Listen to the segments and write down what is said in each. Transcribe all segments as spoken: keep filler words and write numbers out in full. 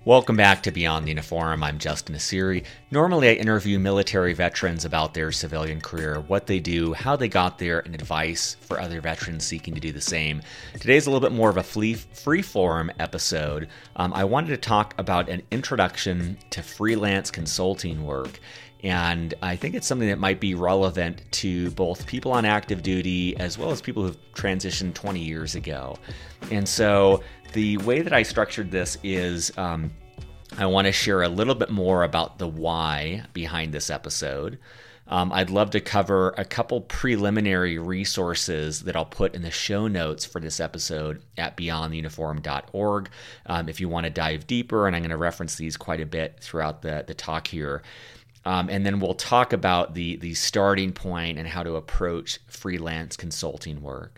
Welcome back to Beyond the Uniform. I'm Justin Nassiri. Normally I interview military veterans about their civilian career, what they do, how they got there, and advice for other veterans seeking to do the same. Today's a little bit more of a free-form episode. Um, I wanted to talk about an introduction to freelance consulting work. And I think it's something that might be relevant to both people on active duty as well as people who've transitioned twenty years ago. And so the way that I structured this is um, I want to share a little bit more about the why behind this episode. Um, I'd love to cover a couple preliminary resources that I'll put in the show notes for this episode at beyond the uniform dot org um, if you want to dive deeper, and I'm going to reference these quite a bit throughout the, the talk here. Um, and then we'll talk about the, the starting point and how to approach freelance consulting work.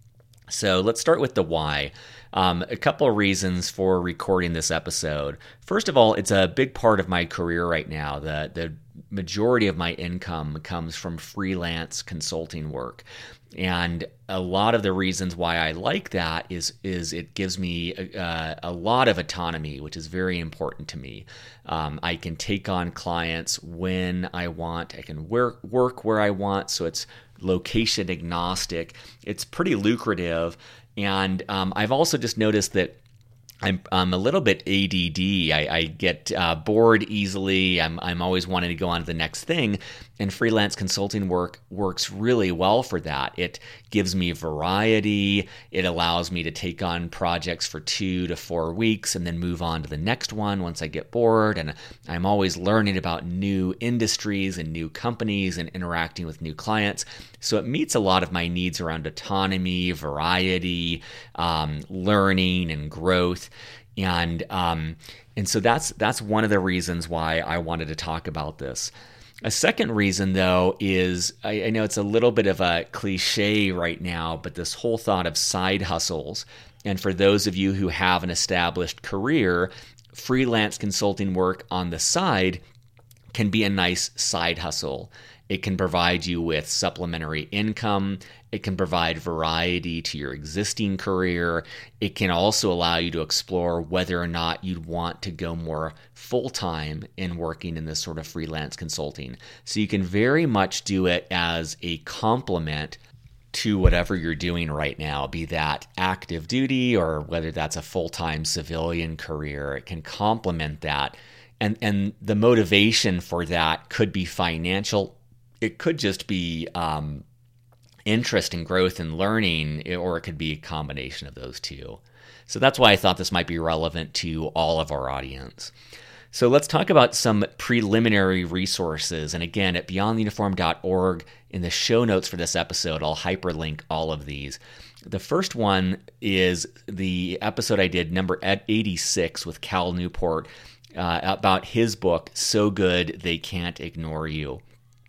So let's start with the why. Um, a couple of reasons for recording this episode. First of all, it's a big part of my career right now. The, the majority of my income comes from freelance consulting work. And a lot of the reasons why I like that is is it gives me a, a lot of autonomy, which is very important to me. Um, I can take on clients when I want. I can work work where I want, so it's location agnostic. It's pretty lucrative, and um, I've also just noticed that I'm I'm a little bit A D D. I, I get uh, bored easily. I'm I'm always wanting to go on to the next thing, and freelance consulting work works really well for that. It gives me variety. It allows me to take on projects for two to four weeks and then move on to the next one once I get bored. And I'm always learning about new industries and new companies and interacting with new clients. So it meets a lot of my needs around autonomy, variety, um, learning, and growth. And um, and so that's that's one of the reasons why I wanted to talk about this. A second reason, though, is I, I know it's a little bit of a cliche right now, but this whole thought of side hustles. And for those of you who have an established career, freelance consulting work on the side can be a nice side hustle. It can provide you with supplementary income. It can provide variety to your existing career. It can also allow you to explore whether or not you'd want to go more full-time in working in this sort of freelance consulting. So you can very much do it as a complement to whatever you're doing right now, be that active duty or whether that's a full-time civilian career. It can complement that. And, and the motivation for that could be financial. It could just be um, interest and growth and learning, or it could be a combination of those two. So that's why I thought this might be relevant to all of our audience. So let's talk about some preliminary resources. And again, at beyond the uniform dot org, in the show notes for this episode, I'll hyperlink all of these. The first one is the episode I did, number eighty-six, with Cal Newport, uh, about his book, So Good They Can't Ignore You.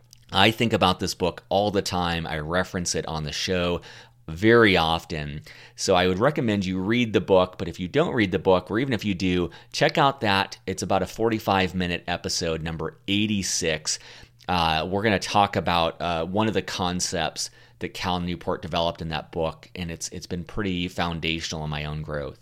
I think about this book all the time. I reference it on the show very often. So I would recommend you read the book, but if you don't read the book, or even if you do, check out that. It's about a forty-five minute episode, number eighty-six. Uh, we're going to talk about uh, one of the concepts that Cal Newport developed in that book, and it's it's been pretty foundational in my own growth.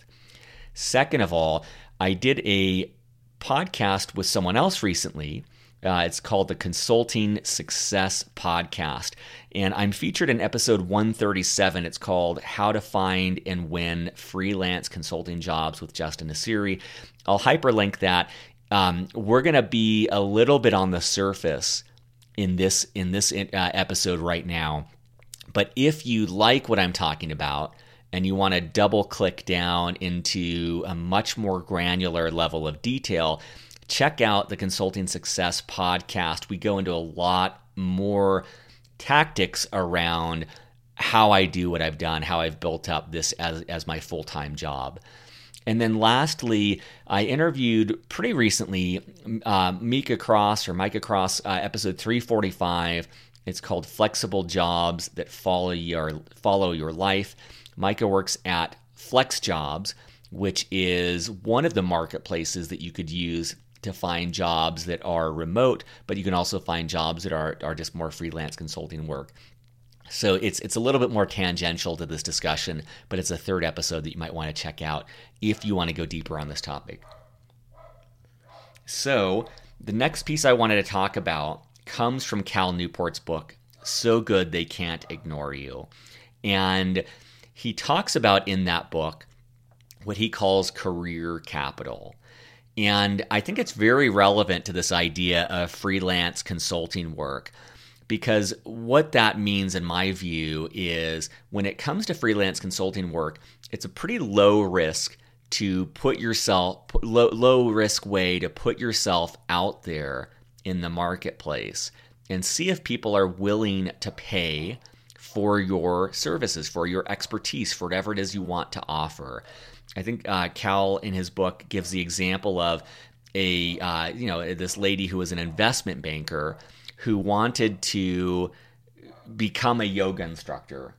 Second of all, I did a podcast with someone else recently. Uh, it's called the Consulting Success Podcast, and I'm featured in episode one thirty-seven. It's called How to Find and Win Freelance Consulting Jobs with Justin Nassiri. I'll hyperlink that. Um, we're going to be a little bit on the surface in this in this uh, episode right now, but if you like what I'm talking about and you want to double click down into a much more granular level of detail, check out the Consulting Success Podcast. We go into a lot more tactics around how I do what I've done, how I've built up this as, as my full-time job. And then lastly, I interviewed pretty recently uh, Micah Cross, or Micah Cross, uh, episode three forty-five. It's called Flexible Jobs That Follow Your, Follow Your Life. Micah works at FlexJobs, which is one of the marketplaces that you could use to find jobs that are remote, but you can also find jobs that are, are just more freelance consulting work. So it's it's a little bit more tangential to this discussion, but it's a third episode that you might want to check out if you want to go deeper on this topic. So the next piece I wanted to talk about comes from Cal Newport's book, So Good They Can't Ignore You. And he talks about in that book what he calls career capital. And I think it's very relevant to this idea of freelance consulting work, because what that means, in my view, is when it comes to freelance consulting work, it's a pretty low risk to put yourself, low, low risk way to put yourself out there in the marketplace and see if people are willing to pay for your services, for your expertise, for whatever it is you want to offer. I think uh, Cal in his book gives the example of a uh, you know this lady who was an investment banker who wanted to become a yoga instructor.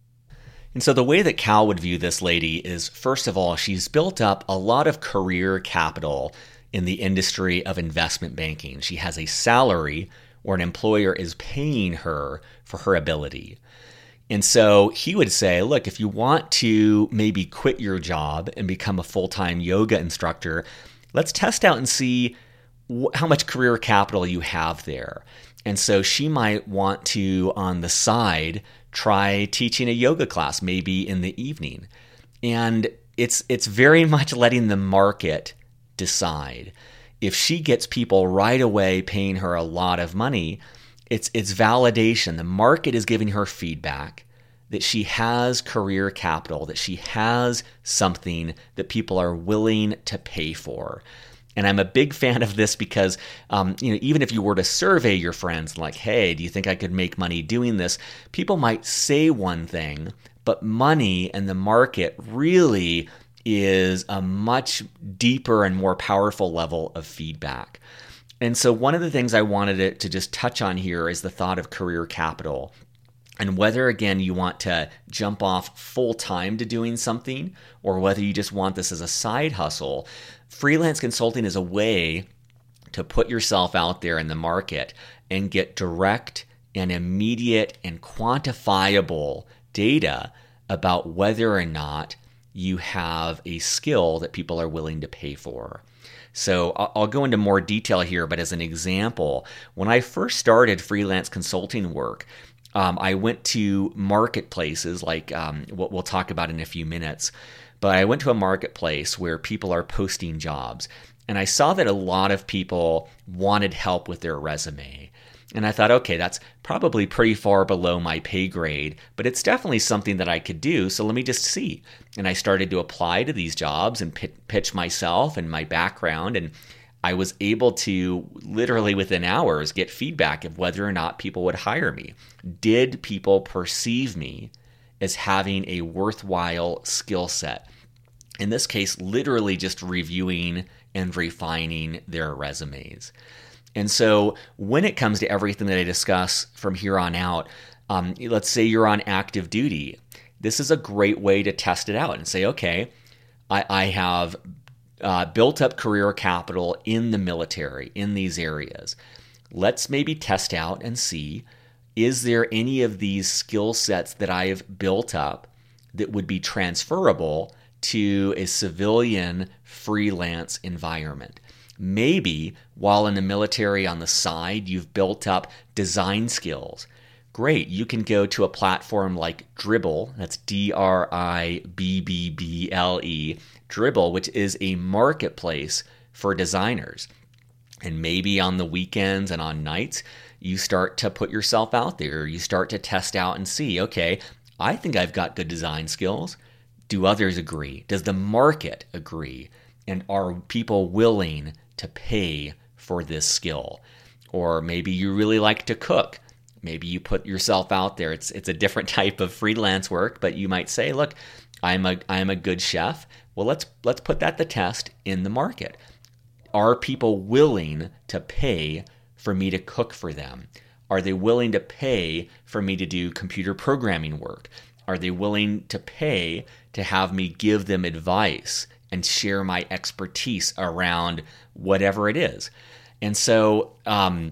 And so the way that Cal would view this lady is, first of all, she's built up a lot of career capital in the industry of investment banking. She has a salary where an employer is paying her for her ability. And so he would say, look, if you want to maybe quit your job and become a full-time yoga instructor, let's test out and see wh- how much career capital you have there. And so she might want to, on the side, try teaching a yoga class, maybe in the evening. And it's it's very much letting the market decide. If she gets people right away paying her a lot of money, It's it's validation. The market is giving her feedback that she has career capital, that she has something that people are willing to pay for. And I'm a big fan of this because, um, you know, even if you were to survey your friends, like, hey, do you think I could make money doing this? People might say one thing, but money and the market really is a much deeper and more powerful level of feedback. And so one of the things I wanted to, to just touch on here is the thought of career capital, and whether, again, you want to jump off full-time to doing something or whether you just want this as a side hustle. Freelance consulting is a way to put yourself out there in the market and get direct and immediate and quantifiable data about whether or not you have a skill that people are willing to pay for. So I'll go into more detail here, but as an example, when I first started freelance consulting work, um, I went to marketplaces like um, what we'll talk about in a few minutes, but I went to a marketplace where people are posting jobs, and I saw that a lot of people wanted help with their resume. And I thought, okay, that's probably pretty far below my pay grade, but it's definitely something that I could do, so let me just see. And I started to apply to these jobs and pitch myself and my background, and I was able to literally within hours get feedback of whether or not people would hire me. Did people perceive me as having a worthwhile skill set? In this case, literally just reviewing and refining their resumes. And so when it comes to everything that I discuss from here on out, um, let's say you're on active duty. This is a great way to test it out and say, okay, I, I have uh, built up career capital in the military, in these areas. Let's maybe test out and see, is there any of these skill sets that I've built up that would be transferable to a civilian freelance environment? Maybe while in the military on the side, you've built up design skills. Great, you can go to a platform like Dribbble, that's D R I B B B L E, Dribbble, which is a marketplace for designers. And maybe on the weekends and on nights, you start to put yourself out there. You start to test out and see, okay, I think I've got good design skills. Do others agree? Does the market agree? And are people willing to pay for this skill? Or maybe you really like to cook. Maybe you put yourself out there. It's it's a different type of freelance work, but you might say, look, I'm a I'm a good chef. Well, let's let's put that to test in the market. Are people willing to pay for me to cook for them? Are they willing to pay for me to do computer programming work? Are they willing to pay to have me give them advice and share my expertise around whatever it is? And so um,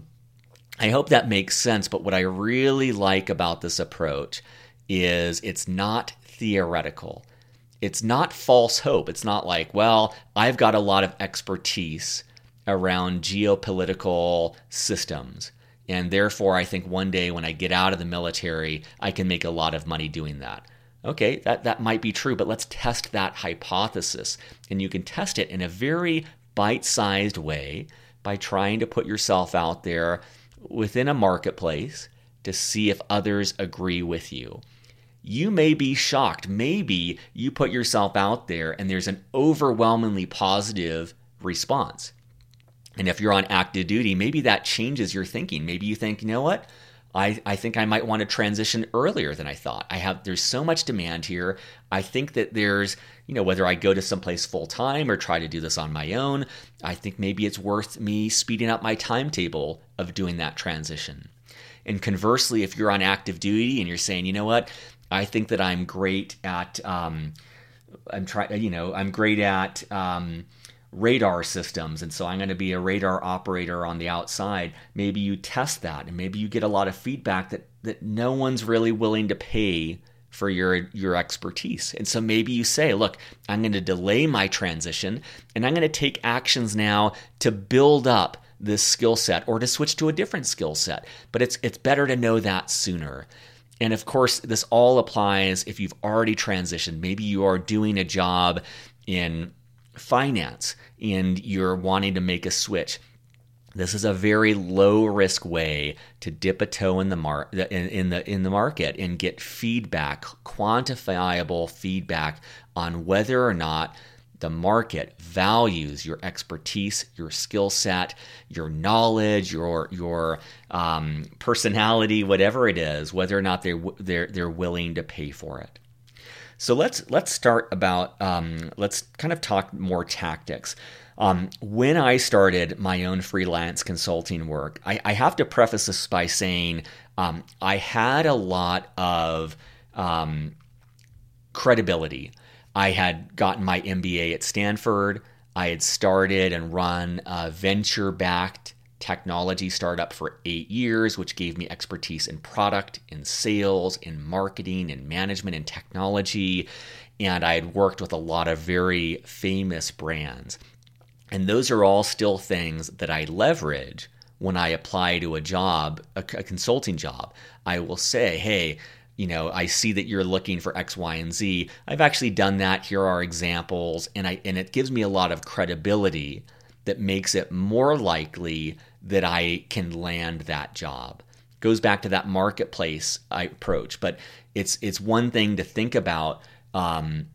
I hope that makes sense. But what I really like about this approach is it's not theoretical. It's not false hope. It's not like, well, I've got a lot of expertise around geopolitical systems. And therefore, I think one day when I get out of the military, I can make a lot of money doing that. Okay, that, that might be true, but let's test that hypothesis. And you can test it in a very bite-sized way by trying to put yourself out there within a marketplace to see if others agree with you. You may be shocked. Maybe you put yourself out there and there's an overwhelmingly positive response. And if you're on active duty, maybe that changes your thinking. Maybe you think, you know what? I, I think I might want to transition earlier than I thought. I have there's so much demand here. I think that there's, you know, whether I go to someplace full time or try to do this on my own, I think maybe it's worth me speeding up my timetable of doing that transition. And conversely, if you're on active duty and you're saying, you know what, I think that I'm great at, um, I'm trying, you know, I'm great at um, radar systems, and so I'm going to be a radar operator on the outside. Maybe you test that, and maybe you get a lot of feedback that that no one's really willing to pay for your your expertise. And so maybe you say, look, I'm going to delay my transition, and I'm going to take actions now to build up this skill set or to switch to a different skill set. But it's it's better to know that sooner. And of course, this all applies if you've already transitioned. Maybe you are doing a job in finance and you're wanting to make a switch. This is a very low risk way to dip a toe in the mar- in, in the in the market and get feedback, quantifiable feedback on whether or not the market values your expertise, your skill set, your knowledge, your your um, personality, whatever it is, whether or not they're they're they're willing to pay for it. So let's let's start about um, let's kind of talk more tactics. Um, when I started my own freelance consulting work, I, I have to preface this by saying um, I had a lot of um, credibility. I had gotten my M B A at Stanford. I had started and run a venture-backed technology startup for eight years, which gave me expertise in product, in sales, in marketing, in management, in technology. And I had worked with a lot of very famous brands. And those are all still things that I leverage when I apply to a job, a, a consulting job. I will say, hey, you know, I see that you're looking for X, Y, and Z. I've actually done that. Here are examples. And I and it gives me a lot of credibility that makes it more likely that I can land that job. Goes back to that marketplace approach. But it's it's one thing to think about um,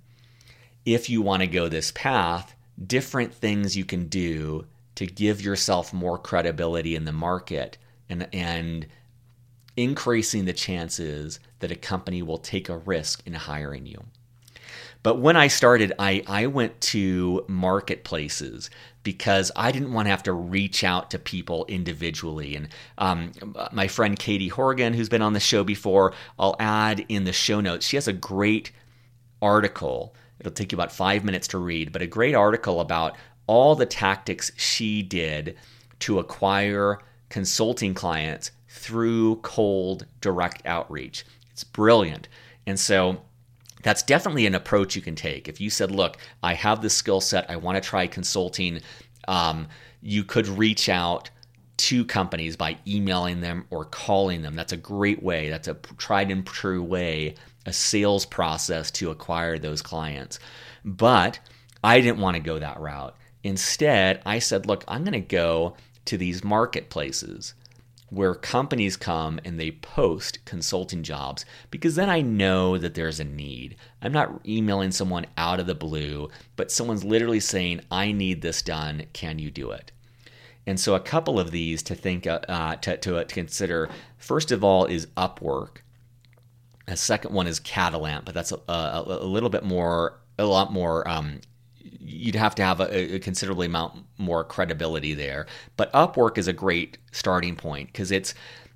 if you want to go this path, different things you can do to give yourself more credibility in the market and and increasing the chances that a company will take a risk in hiring you. But when I started, I, I went to marketplaces because I didn't want to have to reach out to people individually. And um, my friend Katie Horgan, who's been on the show before, I'll add in the show notes. She has a great article. It'll take you about five minutes to read, but a great article about all the tactics she did to acquire consulting clients through cold direct outreach. It's brilliant. And so that's definitely an approach you can take. If you said, look, I have this skill set, I want to try consulting, um, you could reach out to companies by emailing them or calling them. That's a great way. That's a tried and true way, a sales process to acquire those clients. But I didn't want to go that route. Instead, I said, look, I'm going to go to these marketplaces where companies come and they post consulting jobs, because then I know that there's a need. I'm not emailing someone out of the blue, but someone's literally saying, I need this done. Can you do it? And so a couple of these to think uh, to, to, to consider. First of all is Upwork. A second one is Catalant, but that's a, a, a little bit more, a lot more. Um, you'd have to have a, a considerably amount more credibility there. But Upwork is a great starting point because it's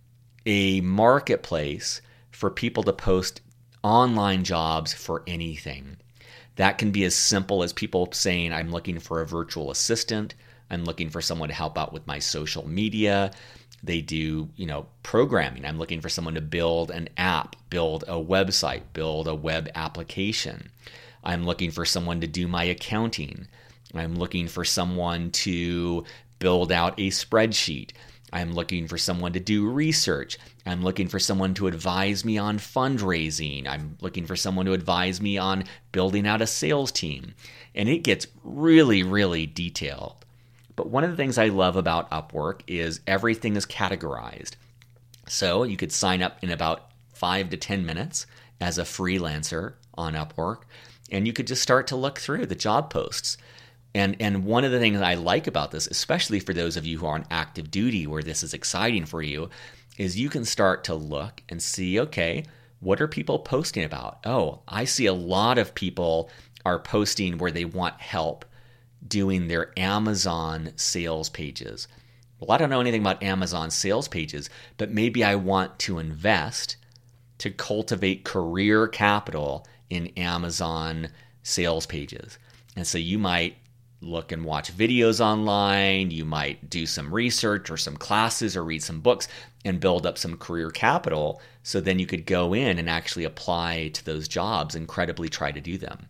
a marketplace for people to post online jobs for anything. That can be as simple as people saying, I'm looking for a virtual assistant. I'm looking for someone to help out with my social media. They do, you know, programming. I'm looking for someone to build an app, build a website, build a web application. I'm looking for someone to do my accounting. I'm looking for someone to build out a spreadsheet. I'm looking for someone to do research. I'm looking for someone to advise me on fundraising. I'm looking for someone to advise me on building out a sales team. And it gets really, really detailed. But one of the things I love about Upwork is everything is categorized. So you could sign up in about five to ten minutes as a freelancer on Upwork, and you could just start to look through the job posts. And and one of the things I like about this, especially for those of you who are on active duty where this is exciting for you, is you can start to look and see, okay, what are people posting about? Oh, I see a lot of people are posting where they want help doing their Amazon sales pages. Well, I don't know anything about Amazon sales pages, but maybe I want to invest to cultivate career capital in Amazon sales pages. And so you might look and watch videos online, you might do some research or some classes or read some books and build up some career capital, so then you could go in and actually apply to those jobs and credibly try to do them.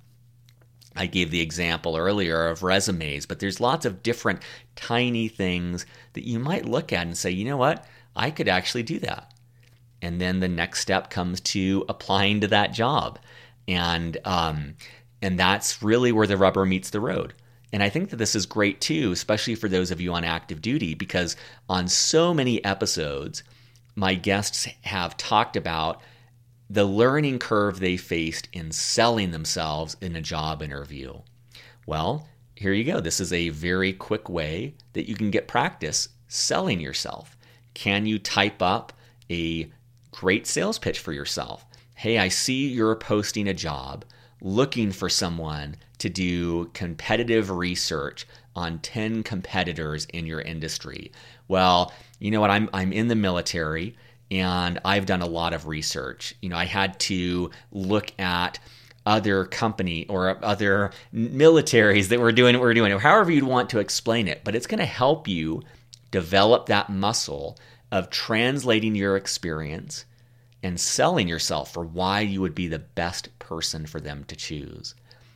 I gave the example earlier of resumes, but there's lots of different tiny things that you might look at and say, you know what, I could actually do that. And then the next step comes to applying to that job. And um, and that's really where the rubber meets the road. And I think that this is great too, especially for those of you on active duty, because on so many episodes, my guests have talked about the learning curve they faced in selling themselves in a job interview. Well, here you go. This is a very quick way that you can get practice selling yourself. Can you type up a great sales pitch for yourself? Hey, I see you're posting a job looking for someone to do competitive research on ten competitors in your industry. Well, you know what? I'm I'm in the military and I've done a lot of research. You know, I had to look at other company or other militaries that were doing what we're doing, or however you'd want to explain it. But it's going to help you develop that muscle of translating your experience and selling yourself for why you would be the best person for them to choose.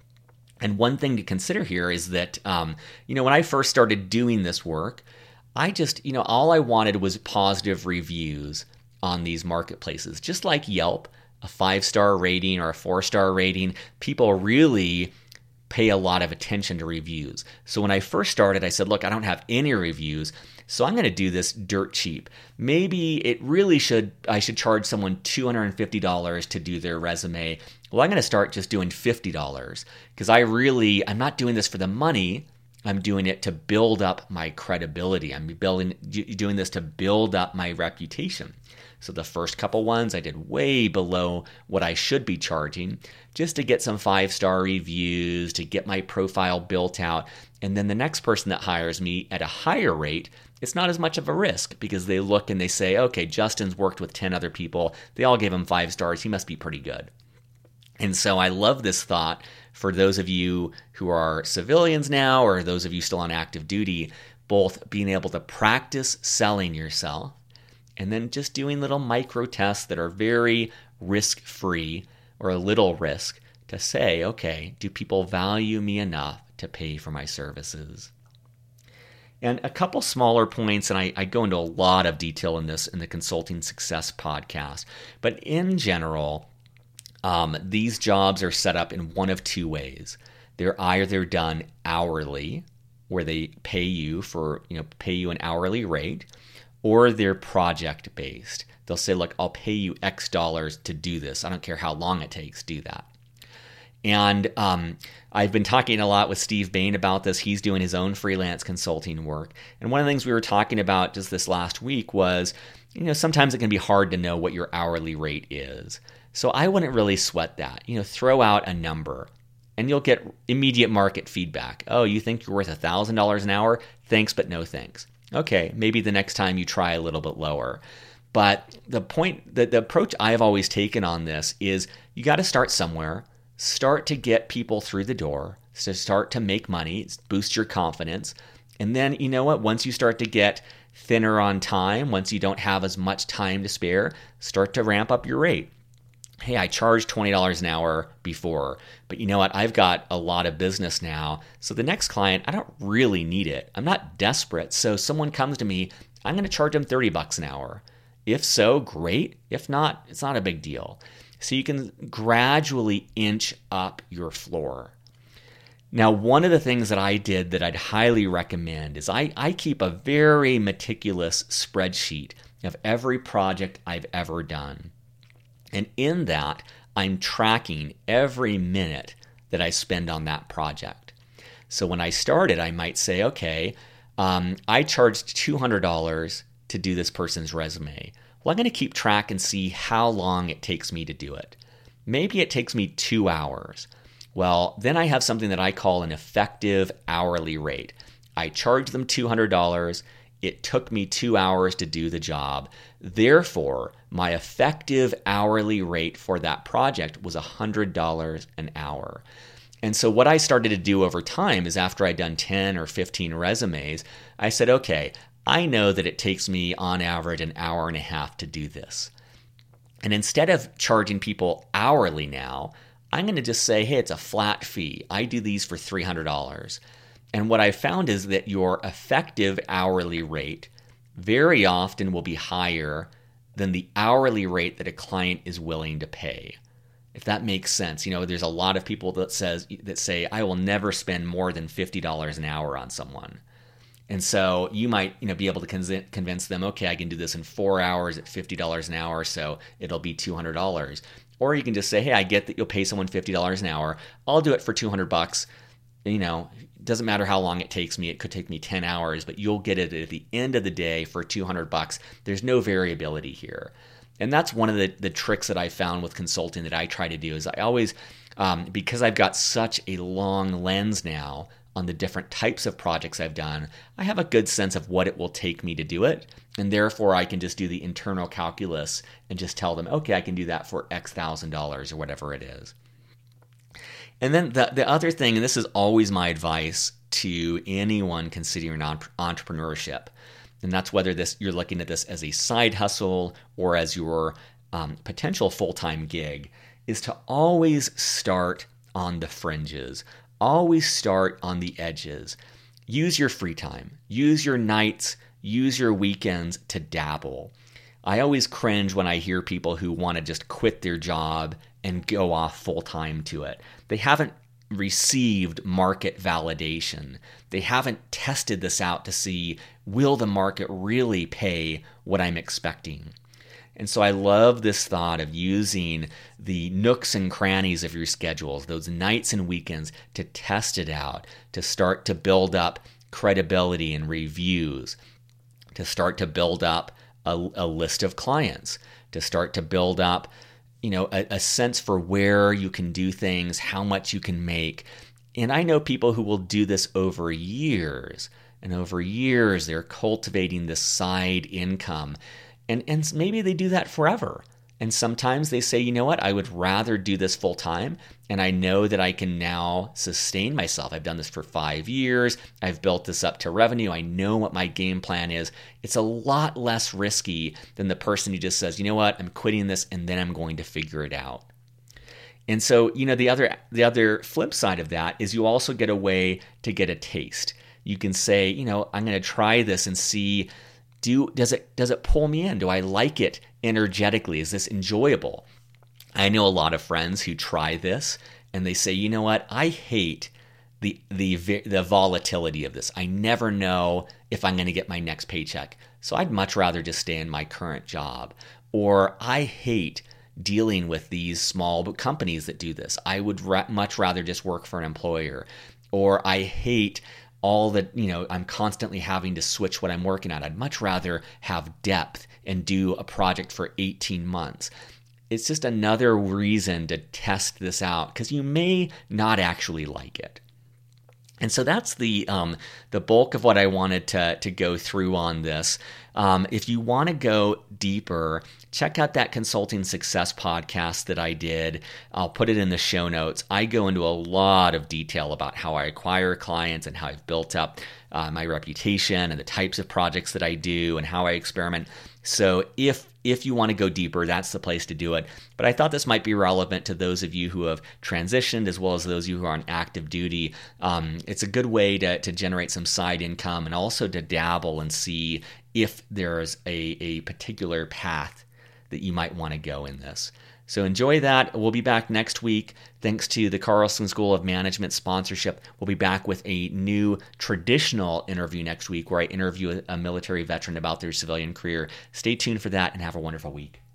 And one thing to consider here is that, um, you know, when I first started doing this work, I just, you know, all I wanted was positive reviews on these marketplaces. Just like Yelp, a five-star rating or a four-star rating, people really pay a lot of attention to reviews. So when I first started, I said, look, I don't have any reviews, so I'm going to do this dirt cheap. Maybe it really should, I should charge someone two hundred fifty dollars to do their resume. Well, I'm going to start just doing fifty dollars because I really, I'm not doing this for the money. I'm doing it to build up my credibility. I'm building, doing this to build up my reputation. So the first couple ones I did way below what I should be charging just to get some five-star reviews, to get my profile built out. And then the next person that hires me at a higher rate, it's not as much of a risk because they look and they say, okay, Justin's worked with ten other people. They all gave him five stars. He must be pretty good. And so I love this thought for those of you who are civilians now or those of you still on active duty, both being able to practice selling yourself and then just doing little micro tests that are very risk-free or a little risk to say, okay, do people value me enough to pay for my services? And a couple smaller points, and I, I go into a lot of detail in this in the Consulting Success podcast, but in general, um, these jobs are set up in one of two ways. They're either done hourly, where they pay you for, you know, pay you an hourly rate, or they're project-based. They'll say, look, I'll pay you X dollars to do this. I don't care how long it takes, do that. And um, I've been talking a lot with Steve Bain about this. He's doing his own freelance consulting work. And one of the things we were talking about just this last week was, you know, sometimes it can be hard to know what your hourly rate is. So I wouldn't really sweat that. You know, throw out a number and you'll get immediate market feedback. Oh, you think you're worth one thousand dollars an hour? Thanks, but no thanks. Okay, maybe the next time you try a little bit lower. But the point, the, the approach I've always taken on this is you got to start somewhere. Start to get people through the door, so start to make money, boost your confidence. And then, you know what, once you start to get thinner on time, once you don't have as much time to spare, start to ramp up your rate. hey, I charged twenty dollars an hour before, but you know what? I've got a lot of business now. So the next client, I don't really need it. I'm not desperate. So someone comes to me, I'm going to charge them thirty bucks an hour. If so, great. If not, it's not a big deal. So you can gradually inch up your floor. Now, one of the things that I did that I'd highly recommend is I, I keep a very meticulous spreadsheet of every project I've ever done. And in that, I'm tracking every minute that I spend on that project. So when I started, I might say, okay, um, I charged two hundred dollars to do this person's resume. Well, I'm going to keep track and see how long it takes me to do it. Maybe it takes me two hours. Well, then I have something that I call an effective hourly rate. I charge them two hundred dollars. It took me two hours to do the job. Therefore, my effective hourly rate for that project was one hundred dollars an hour. And so what I started to do over time is after I'd done ten or fifteen resumes, I said, okay, I know that it takes me on average an hour and a half to do this. And instead of charging people hourly now, I'm going to just say, hey, it's a flat fee. I do these for three hundred dollars. And what I found is that your effective hourly rate very often will be higher than the hourly rate that a client is willing to pay. If that makes sense. You know, there's a lot of people that says that say, I will never spend more than fifty dollars an hour on someone. And so you might, you know, be able to convince them, okay, I can do this in four hours at fifty dollars an hour, so it'll be two hundred dollars. Or you can just say, hey, I get that you'll pay someone fifty dollars an hour. I'll do it for two hundred bucks. You know, it doesn't matter how long it takes me. It could take me ten hours, but you'll get it at the end of the day for two hundred bucks. There's no variability here. And that's one of the, the tricks that I found with consulting that I try to do is I always, um, because I've got such a long lens now on the different types of projects I've done, I have a good sense of what it will take me to do it. And therefore, I can just do the internal calculus and just tell them, okay, I can do that for X thousand dollars or whatever it is. And then the, the other thing, and this is always my advice to anyone considering entrepreneurship, and that's whether this you're looking at this as a side hustle or as your um, potential full-time gig, is to always start on the fringes. Always start on the edges. Use your free time. Use your nights. Use your weekends to dabble. I always cringe when I hear people who want to just quit their job and go off full-time to it. They haven't received market validation. They haven't tested this out to see, will the market really pay what I'm expecting? And so I love this thought of using the nooks and crannies of your schedules, those nights and weekends, to test it out, to start to build up credibility and reviews, to start to build up a, a list of clients, to start to build up, you know, a, a sense for where you can do things, how much you can make. And I know people who will do this over years, and over years they're cultivating this side income. And and maybe they do that forever. And sometimes they say, you know what, I would rather do this full time. And I know that I can now sustain myself. I've done this for five years. I've built this up to revenue. I know what my game plan is. It's a lot less risky than the person who just says, you know what, I'm quitting this and then I'm going to figure it out. And so, you know, the other the other flip side of that is you also get a way to get a taste. You can say, you know, I'm going to try this and see, Do, does it does it pull me in? Do I like it energetically? Is this enjoyable? I know a lot of friends who try this and they say, you know what? I hate the the the volatility of this. I never know if I'm going to get my next paycheck. So I'd much rather just stay in my current job. Or I hate dealing with these small companies that do this. I would ra- much rather just work for an employer. Or I hate all that, you know, I'm constantly having to switch what I'm working on. I'd much rather have depth and do a project for eighteen months. It's just another reason to test this out because you may not actually like it. And so that's the um, the bulk of what I wanted to to go through on this. Um, if you want to go deeper, check out that Consulting Success podcast that I did. I'll put it in the show notes. I go into a lot of detail about how I acquire clients and how I've built up uh, my reputation and the types of projects that I do and how I experiment. So if if you want to go deeper, that's the place to do it. But I thought this might be relevant to those of you who have transitioned as well as those of you who are on active duty. Um, it's a good way to, to generate some side income and also to dabble and see if there's a, a particular path that you might want to go in this. So enjoy that. We'll be back next week. Thanks to the Carlson School of Management sponsorship, we'll be back with a new traditional interview next week where I interview a military veteran about their civilian career. Stay tuned for that and have a wonderful week.